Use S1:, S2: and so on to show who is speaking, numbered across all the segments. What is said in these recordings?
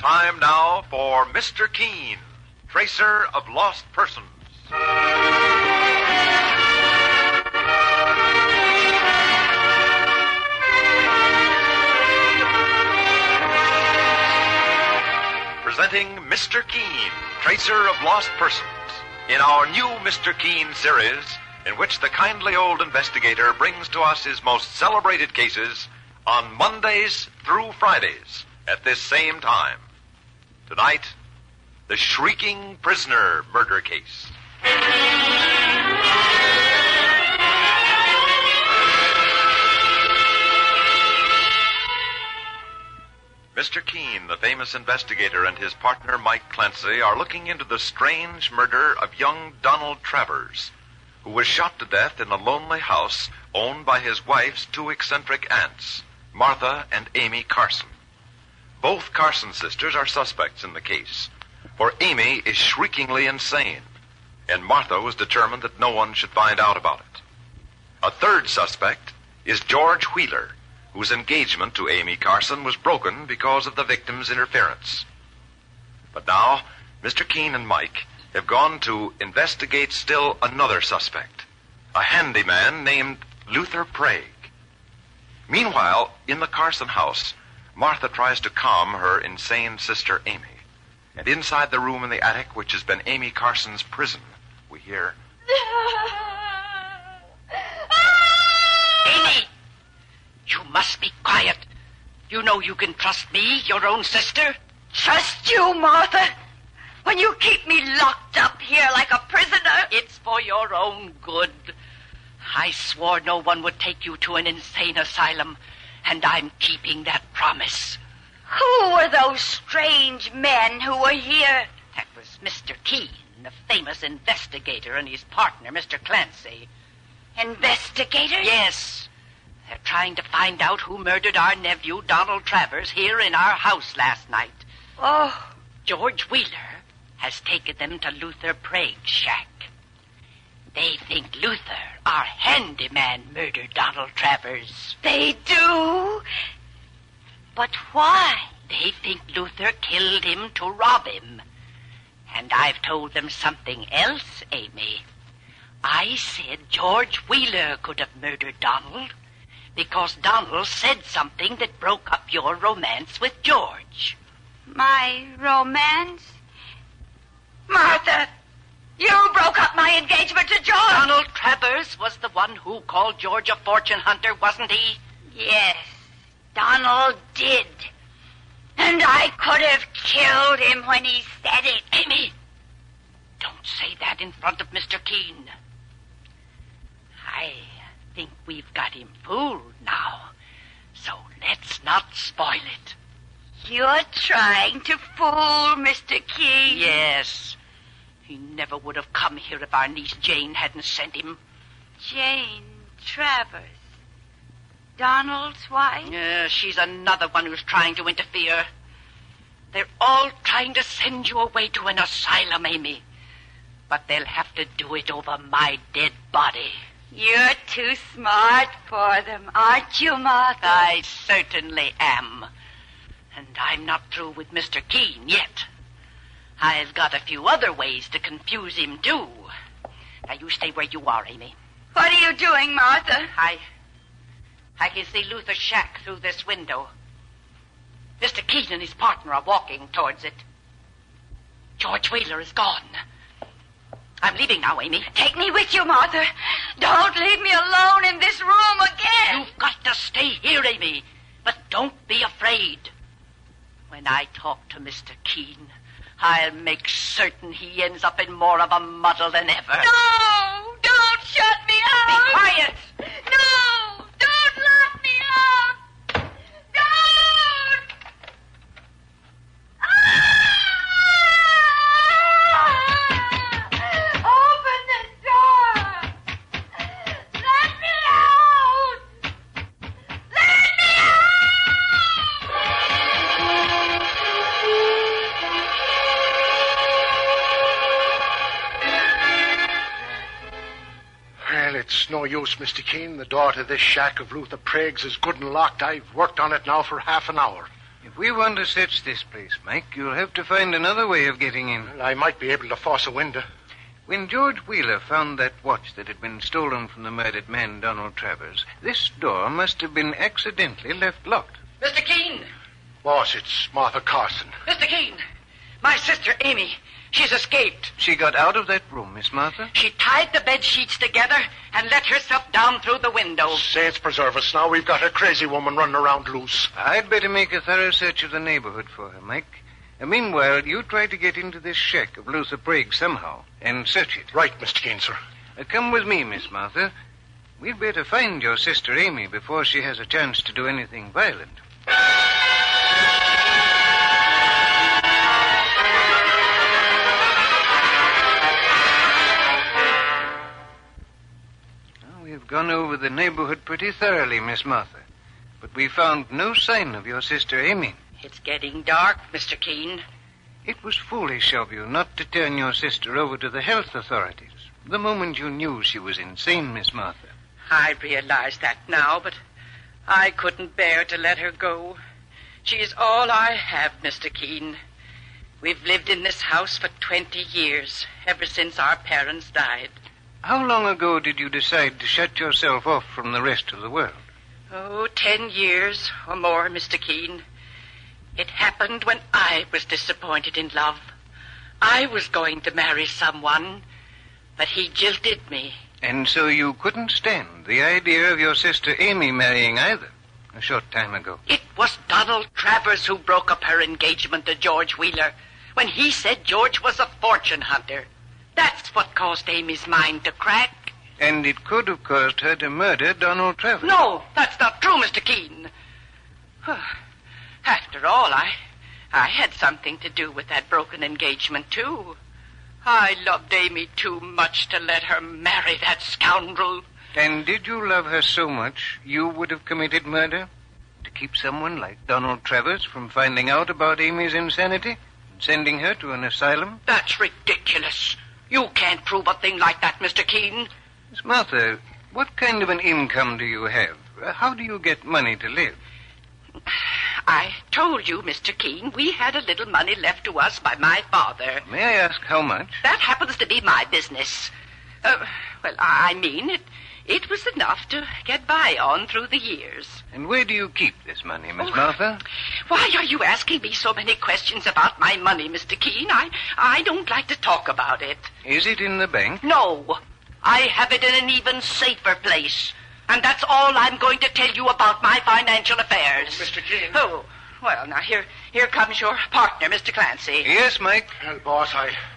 S1: Time now for Mr. Keene, Tracer of Lost Persons. Presenting Mr. Keene, Tracer of Lost Persons, in our new Mr. Keene series, in which the kindly old investigator brings to us his most celebrated cases on Mondays through Fridays at this same time. Tonight, the Shrieking Prisoner murder case. Mr. Keene, the famous investigator, and his partner Mike Clancy are looking into the strange murder of young Donald Travers, who was shot to death in a lonely house owned by his wife's two eccentric aunts, Martha and Amy Carson. Both Carson sisters are suspects in the case, for Amy is shriekingly insane, and Martha was determined that no one should find out about it. A third suspect is George Wheeler, whose engagement to Amy Carson was broken because of the victim's interference. But now, Mr. Keene and Mike have gone to investigate still another suspect, a handyman named Luther Prague. Meanwhile, in the Carson house, Martha tries to calm her insane sister Amy. And inside the room in the attic, which has been Amy Carson's prison, we hear...
S2: Amy! You must be quiet. You know you can trust me, your own sister.
S3: Trust you, Martha? When you keep me locked up here like a prisoner?
S2: It's for your own good. I swore no one would take you to an insane asylum, and I'm keeping that promise.
S3: Who were those strange men who were here?
S2: That was Mr. Keene, the famous investigator, and his partner, Mr. Clancy.
S3: Investigator?
S2: Yes. They're trying to find out who murdered our nephew, Donald Travers, here in our house last night.
S3: Oh.
S2: George Wheeler has taken them to Luther Prague's shack. They think Luther, our handyman, murdered Donald Travers.
S3: They do? But why?
S2: They think Luther killed him to rob him. And I've told them something else, Amy. I said George Wheeler could have murdered Donald because Donald said something that broke up your romance with George.
S3: My romance? Martha, you broke up my engagement to George.
S2: Donald Travers was the one who called George a fortune hunter, wasn't he?
S3: Yes, Donald did. And I could have killed him when he said it.
S2: Amy, don't say that in front of Mr. Keene. I think we've got him fooled now, so let's not spoil it.
S3: You're trying to fool Mr. Keene?
S2: Yes. He never would have come here if our niece Jane hadn't sent him.
S3: Jane Travers. Donald's wife?
S2: She's another one who's trying to interfere. They're all trying to send you away to an asylum, Amy. But they'll have to do it over my dead body.
S3: You're too smart for them, aren't you, Martha?
S2: I certainly am. And I'm not through with Mr. Keene yet. I've got a few other ways to confuse him, too. Now, you stay where you are, Amy.
S3: What are you doing, Martha?
S2: I can see Luther's shack through this window. Mr. Keene and his partner are walking towards it. George Wheeler is gone. I'm leaving now, Amy.
S3: Take me with you, Martha. Don't leave me alone in this room again.
S2: You've got to stay here, Amy. But don't be afraid. When I talk to Mr. Keene, I'll make certain he ends up in more of a muddle than ever.
S3: No! Don't shut me out!
S2: Be quiet!
S3: No! Don't lock me up! Don't! Open the door! Let me out! Let me out!
S4: Well, it's no use, Mr. Keene. The door to this shack of Luther Prague's is good and locked. I've worked on it now for half an hour.
S5: You If we want to search this place, Mike, you'll have to find another way of getting in.
S4: Well, I might be able to force a window.
S5: When George Wheeler found that watch that had been stolen from the murdered man, Donald Travers, this door must have been accidentally left locked.
S2: Mr. Keene!
S4: Boss, it's Martha Carson.
S2: Mr. Keene! My sister, Amy. She's escaped.
S5: She got out of that room, Miss Martha?
S2: She tied the bed sheets together and let herself down through the window.
S4: Saints preserve us. Now we've got a crazy woman running around loose.
S5: I'd better make a thorough search of the neighborhood for her, Mike. And meanwhile, you try to get into this shack of Luther Prague somehow and search it.
S4: Right, Mr. Keene, sir.
S5: Come with me, Miss Martha. We'd better find your sister Amy before she has a chance to do anything violent. We've gone over the neighborhood pretty thoroughly, Miss Martha. But we found no sign of your sister Amy.
S2: It's getting dark, Mr. Keene.
S5: It was foolish of you not to turn your sister over to the health authorities the moment you knew she was insane, Miss Martha.
S2: I realize that now, but I couldn't bear to let her go. She's all I have, Mr. Keene. We've lived in this house for 20 years, ever since our parents died.
S5: How long ago did you decide to shut yourself off from the rest of the world?
S2: 10 years or more, Mr. Keene. It happened when I was disappointed in love. I was going to marry someone, but he jilted me.
S5: And so you couldn't stand the idea of your sister Amy marrying either, a short time ago.
S2: It was Donald Travers who broke up her engagement to George Wheeler when he said George was a fortune hunter. That's what caused Amy's mind to crack.
S5: And it could have caused her to murder Donald Travers.
S2: No, that's not true, Mr. Keene. After all, I had something to do with that broken engagement, too. I loved Amy too much to let her marry that scoundrel.
S5: And did you love her so much you would have committed murder? To keep someone like Donald Travers from finding out about Amy's insanity and sending her to an asylum?
S2: That's ridiculous. You can't prove a thing like that, Mr. Keene.
S5: Miss Martha, what kind of an income do you have? How do you get money to live?
S2: I told you, Mr. Keene, we had a little money left to us by my father.
S5: May I ask how much?
S2: That happens to be my business. It was enough to get by on through the years.
S5: And where do you keep this money, Miss Martha?
S2: Why are you asking me so many questions about my money, Mr. Keene? I don't like to talk about it.
S5: Is it in the bank?
S2: No. I have it in an even safer place. And that's all I'm going to tell you about my financial affairs.
S4: Mr. Keene.
S2: Oh, well, now, here comes your partner, Mr. Clancy.
S5: Yes, Mike?
S4: Well, boss,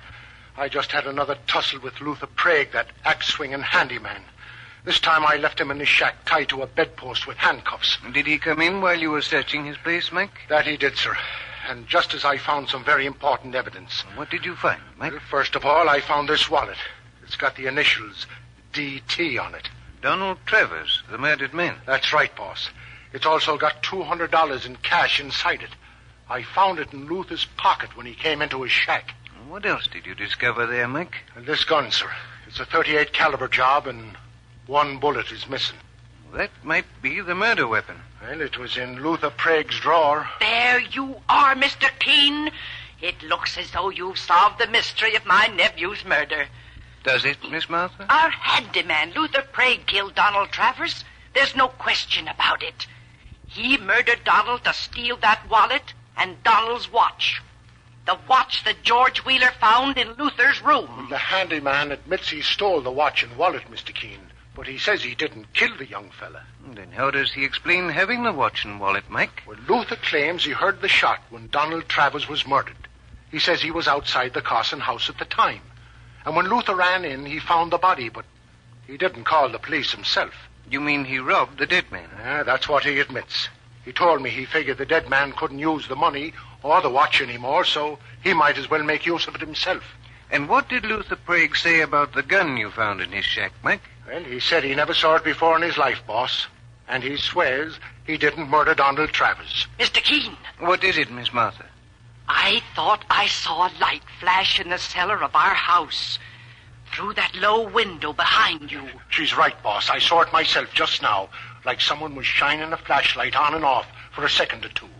S4: I just had another tussle with Luther Prague, that axe-swinging handyman. This time I left him in his shack tied to a bedpost with handcuffs.
S5: Did he come in while you were searching his place, Mike?
S4: That he did, sir. And just as I found some very important evidence.
S5: What did you find, Mike?
S4: Well, first of all, I found this wallet. It's got the initials D.T. on it.
S5: Donald Travers, the murdered man.
S4: That's right, boss. It's also got $200 in cash inside it. I found it in Luther's pocket when he came into his shack.
S5: What else did you discover there, Mike?
S4: And this gun, sir. It's a .38 caliber job, and one bullet is missing.
S5: That might be the murder weapon.
S4: Well, it was in Luther Prague's drawer.
S2: There you are, Mr. Keene. It looks as though you've solved the mystery of my nephew's murder.
S5: Does it, Miss Martha?
S2: Our handyman, Luther Prague, killed Donald Travers. There's no question about it. He murdered Donald to steal that wallet and Donald's watch. The watch that George Wheeler found in Luther's room.
S4: The handyman admits he stole the watch and wallet, Mr. Keene, but he says he didn't kill the young fella.
S5: Then how does he explain having the watch and wallet, Mike?
S4: Well, Luther claims he heard the shot when Donald Travers was murdered. He says he was outside the Carson house at the time. And when Luther ran in, he found the body, but he didn't call the police himself.
S5: You mean he robbed the dead man?
S4: That's what he admits. He told me he figured the dead man couldn't use the money or the watch anymore, so he might as well make use of it himself.
S5: And what did Luther Prague say about the gun you found in his shack, Mike?
S4: Well, he said he never saw it before in his life, boss. And he swears he didn't murder Donald Travers.
S2: Mr. Keene.
S5: What is it, Miss Martha?
S2: I thought I saw a light flash in the cellar of our house. Through that low window behind you.
S4: She's right, boss. I saw it myself just now. Like someone was shining a flashlight on and off for a second or two.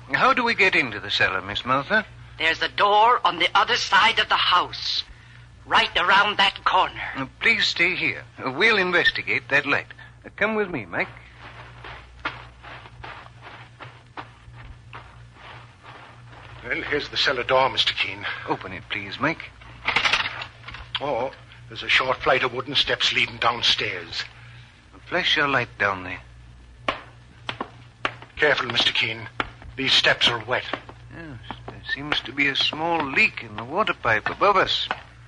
S5: How do we get into the cellar, Miss Martha?
S2: There's a door on the other side of the house, right around that corner.
S5: Please stay here. We'll investigate that light. Come with me, Mike.
S4: Well, here's the cellar door, Mr. Keene.
S5: Open it, please, Mike.
S4: Oh, there's a short flight of wooden steps leading downstairs.
S5: Flash your light down there.
S4: Careful, Mr. Keene. These steps are wet.
S5: Yes, there seems to be a small leak in the water pipe above us.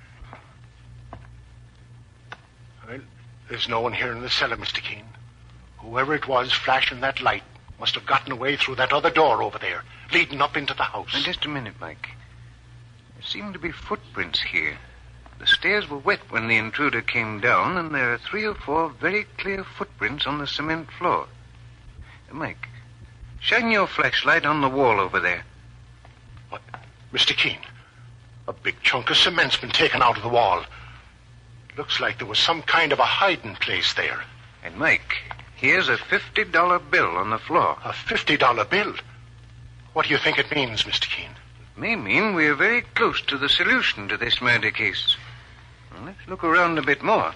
S4: Well, there's no one here in the cellar, Mr. Keene. Whoever it was flashing that light must have gotten away through that other door over there, leading up into the house.
S5: Now, just a minute, Mike. There seem to be footprints here. The stairs were wet when the intruder came down, and there are 3 or 4 very clear footprints on the cement floor. Mike, shine your flashlight on the wall over there.
S4: What? Mr. Keene, a big chunk of cement's been taken out of the wall. Looks like there was some kind of a hiding place there.
S5: And, Mike, here's a $50 bill on the floor.
S4: A $50 bill? What do you think it means, Mr. Keene?
S5: It may mean we're very close to the solution to this murder case. Well, let's look around a bit more.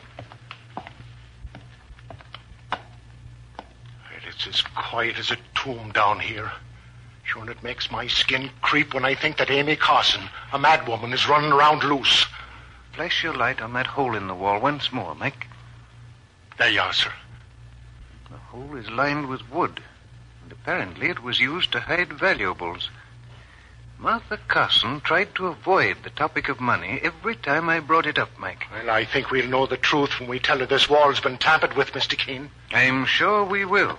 S4: Well, it's as quiet as a tomb down here. Sure, and it makes my skin creep when I think that Amy Carson, a madwoman, is running around loose.
S5: Flash your light on that hole in the wall once more, Mike.
S4: There you are, sir.
S5: The hole is lined with wood, and apparently it was used to hide valuables. Martha Carson tried to avoid the topic of money every time I brought it up, Mike.
S4: Well, I think we'll know the truth when we tell her this wall's been tampered with, Mr. Keene.
S5: I'm sure we will.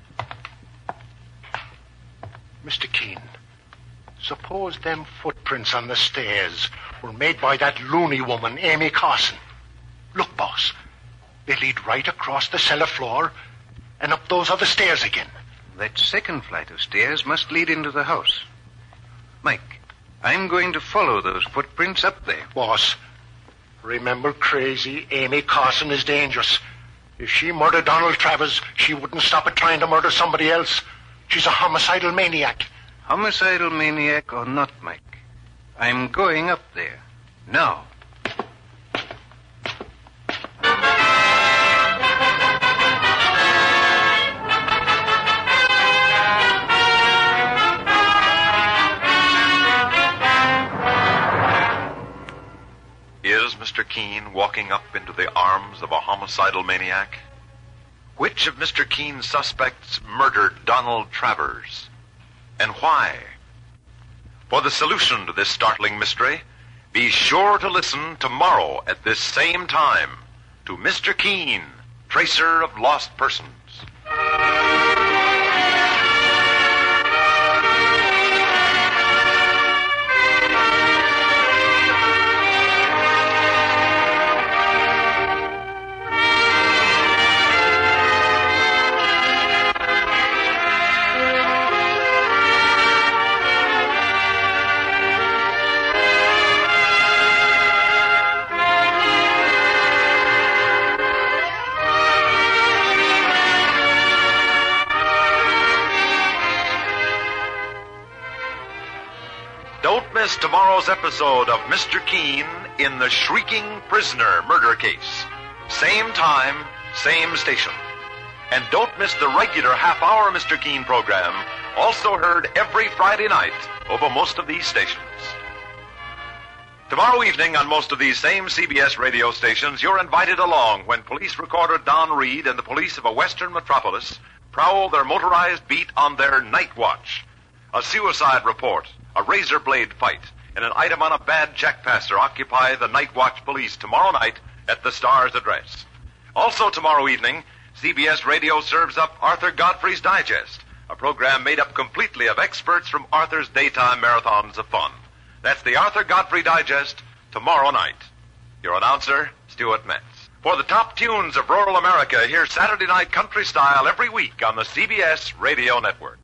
S4: Mr. Keene, suppose them footprints on the stairs were made by that loony woman, Amy Carson. Look, boss, they lead right across the cellar floor and up those other stairs again.
S5: That second flight of stairs must lead into the house. Mike, I'm going to follow those footprints up there.
S4: Boss, remember, crazy Amy Carson is dangerous. If she murdered Donald Travers, she wouldn't stop at trying to murder somebody else. She's a homicidal maniac.
S5: Homicidal maniac or not, Mike, I'm going up there. Now.
S1: Is Mr. Keene walking up into the arms of a homicidal maniac? Which of Mr. Keene's suspects murdered Donald Travers? And why? For the solution to this startling mystery, be sure to listen tomorrow at this same time to Mr. Keene, Tracer of Lost Persons. Don't miss tomorrow's episode of Mr. Keene in the Shrieking Prisoner murder case. Same time, same station. And don't miss the regular half-hour Mr. Keene program, also heard every Friday night over most of these stations. Tomorrow evening on most of these same CBS radio stations, you're invited along when police recorder Don Reed and the police of a western metropolis prowl their motorized beat on their night watch. A suicide report, a razor blade fight, and an item on a bad jackpasser occupy the Night Watch police tomorrow night at the Star's address. Also tomorrow evening, CBS Radio serves up Arthur Godfrey's Digest, a program made up completely of experts from Arthur's daytime marathons of fun. That's the Arthur Godfrey Digest tomorrow night. Your announcer, Stuart Metz. For the top tunes of rural America, hear Saturday Night Country Style every week on the CBS Radio Network.